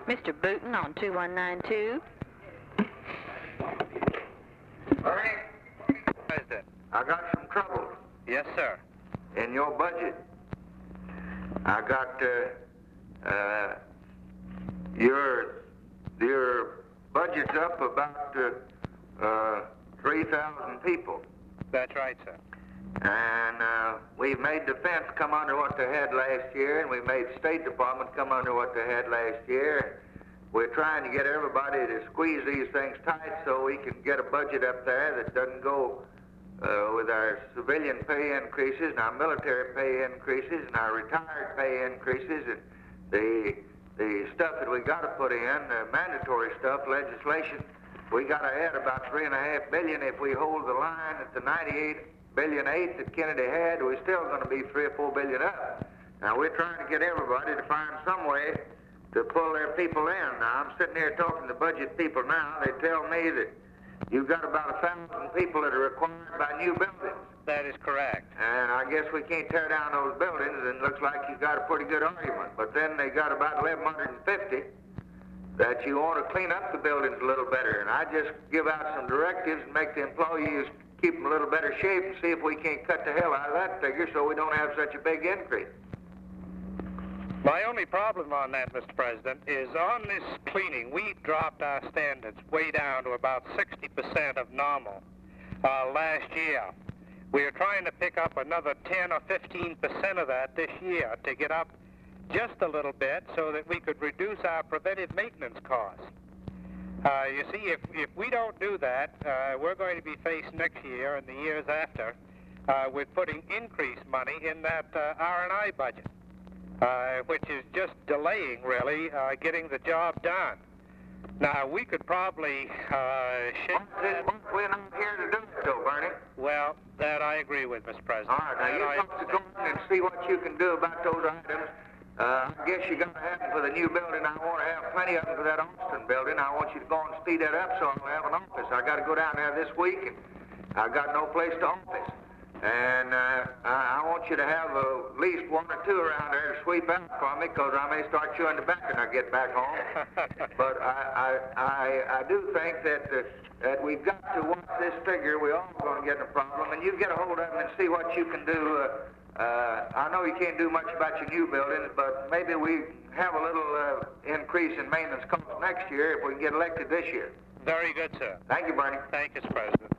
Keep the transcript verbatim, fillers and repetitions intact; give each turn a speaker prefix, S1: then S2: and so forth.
S1: Mister Booton on two one nine two.
S2: Bernie?
S3: President.
S2: I got some trouble.
S3: Yes, sir.
S2: In your budget. I got, uh, uh, your, your budget's up about, uh, uh, three thousand people.
S3: That's right, sir.
S2: And, uh, we've made defense come under what they had last year, and we made State Department come under what they had last year. We're trying to get everybody to squeeze these things tight so we can get a budget up there that doesn't go uh, with our civilian pay increases and our military pay increases and our retired pay increases and the the stuff that we got to put in, the mandatory stuff, legislation. We got to add about three and a half billion if we hold the line at the ninety-eight billion eight that Kennedy had. We're still going to be three or four billion up. Now we're trying to get everybody to find some way to pull their people in. Now, I'm sitting here talking to budget people now. They tell me that you've got about a thousand people that are required by new buildings.
S3: That is correct.
S2: And I guess we can't tear down those buildings, and it looks like you've got a pretty good argument. But then they got about eleven fifty that you want to clean up the buildings a little better. And I just give out some directives and make the employees keep them a little better shape and see if we can't cut the hell out of that figure so we don't have such a big increase.
S3: My only problem on that, Mister President, is on this cleaning, we dropped our standards way down to about sixty percent of normal uh, last year. We are trying to pick up another ten or fifteen percent of that this year to get up just a little bit so that we could reduce our preventive maintenance costs. Uh, you see, if, if we don't do that, uh, we're going to be faced next year and the years after uh, with putting increased money in that uh, R and I budget. Uh, which is just delaying, really, uh, getting the job done. Now, we could probably uh, shake that...
S2: We're not here to do it, though, Bernie.
S3: Well, that I agree with, Mister President.
S2: All right, now
S3: That
S2: you
S3: I...
S2: folks go in and see what you can do about those items. Uh, I guess you got to have them for the new building. I want to have plenty of them for that Austin building. I want you to go and speed that up so I'll have an office. I got to go down there this week, and I got no place to office. And uh, I want you to have uh, at least one or two around there to sweep out for me, because I may start chewing tobacco when I get back home. But I, I, I, I do think that uh, that we've got to watch this figure. We're all going to get in a problem, and you get a hold of them and see what you can do. Uh, uh, I know you can't do much about your new buildings, but maybe we have a little uh, increase in maintenance costs next year if we can get elected this year.
S3: Very good, sir.
S2: Thank you, Bernie.
S3: Thank you, Mister President.